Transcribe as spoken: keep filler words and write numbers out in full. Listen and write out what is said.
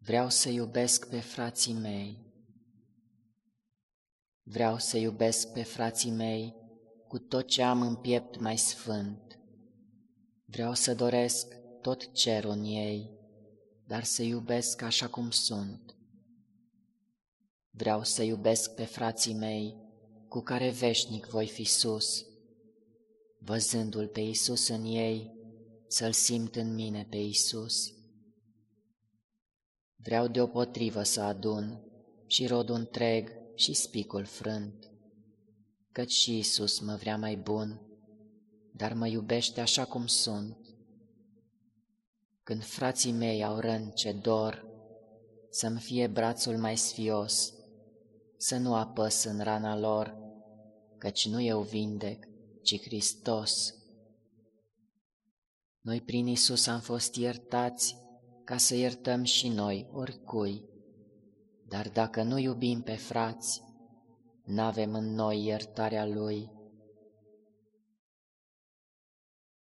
Vreau să iubesc pe frații mei. Vreau să iubesc pe frații mei cu tot ce am în piept mai sfânt. Vreau să doresc tot cerul în ei, dar să iubesc așa cum sunt. Vreau să iubesc pe frații mei cu care veșnic voi fi sus, văzându-L pe Iisus în ei, să-L simt în mine pe Iisus. Vreau deopotrivă să adun și rodul întreg și spicul frânt, căci și Iisus mă vrea mai bun, dar mă iubește așa cum sunt. Când frații mei au răni ce dor, să-mi fie brațul mai sfios, să nu apăs în rana lor, căci nu eu vindec, ci Hristos. Noi prin Iisus am fost iertați ca să iertăm și noi oricui, dar dacă nu iubim pe frați, n-avem în noi iertarea Lui.